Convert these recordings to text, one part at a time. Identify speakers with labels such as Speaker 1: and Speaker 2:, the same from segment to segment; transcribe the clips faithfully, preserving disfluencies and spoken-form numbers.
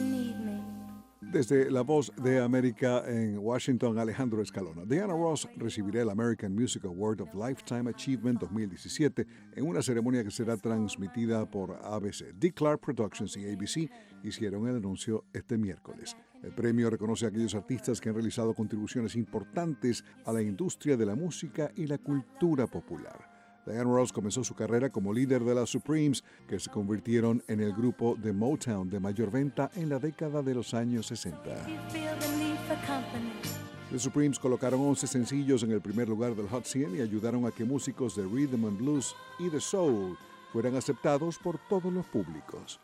Speaker 1: need me.
Speaker 2: Desde La Voz de América en Washington, Alejandro Escalona. Diana Ross recibirá el American Music Award of Lifetime Achievement dos mil diecisiete en una ceremonia que será transmitida por A B C. Dick Clark Productions y A B C hicieron el anuncio este miércoles. El premio reconoce a aquellos artistas que han realizado contribuciones importantes a la industria de la música y la cultura popular. Diana Ross comenzó su carrera como líder de las Supremes, que se convirtieron en el grupo de Motown de mayor venta en la década de los años sesenta. The Supremes colocaron once sencillos en el primer lugar del Hot cien y ayudaron a que músicos de rhythm and blues y de soul fueran aceptados por todos los públicos.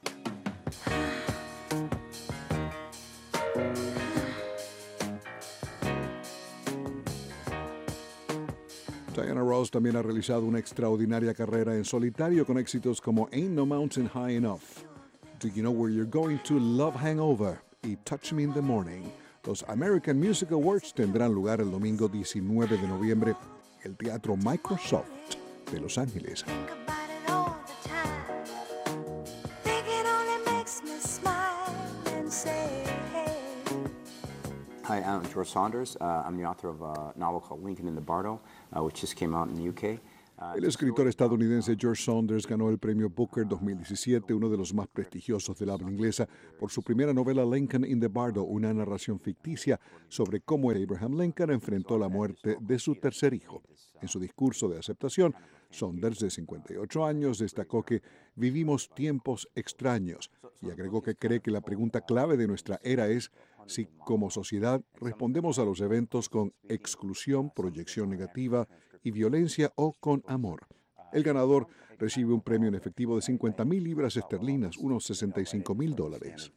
Speaker 2: Diana Ross también ha realizado una extraordinaria carrera en solitario con éxitos como Ain't No Mountain High Enough, Do You Know Where You're Going to, Love Hangover y Touch Me in the Morning. Los American Music Awards tendrán lugar el domingo diecinueve de noviembre en el Teatro Microsoft de Los Ángeles.
Speaker 3: Hi, I'm George Saunders. Uh, I'm the author of a novel called Lincoln in the Bardo, uh, which just came out in the U K. Uh,
Speaker 2: El escritor estadounidense George Saunders ganó el premio Booker dos mil diecisiete, uno de los más prestigiosos del habla inglesa, por su primera novela Lincoln in the Bardo, una narración ficticia sobre cómo Abraham Lincoln enfrentó la muerte de su tercer hijo. En su discurso de aceptación, Saunders, de cincuenta y ocho años, destacó que vivimos tiempos extraños y agregó que cree que la pregunta clave de nuestra era es si como sociedad respondemos a los eventos con exclusión, proyección negativa y violencia o con amor. El ganador recibe un premio en efectivo de cincuenta mil libras esterlinas, unos sesenta y cinco mil dólares.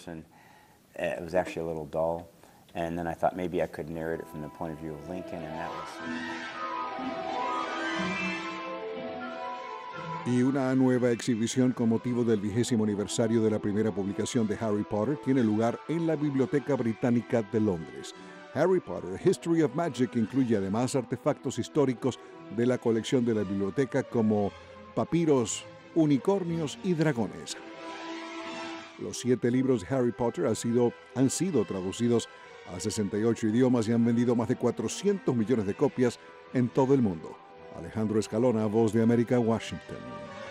Speaker 2: Y una nueva exhibición con motivo del vigésimo aniversario de la primera publicación de Harry Potter tiene lugar en la Biblioteca Británica de Londres. Harry Potter, History of Magic incluye además artefactos históricos de la colección de la biblioteca como papiros, unicornios y dragones. Los siete libros de Harry Potter han sido, han sido traducidos a sesenta y ocho idiomas y han vendido más de cuatrocientos millones de copias en todo el mundo. Alejandro Escalona, Voz de América, Washington.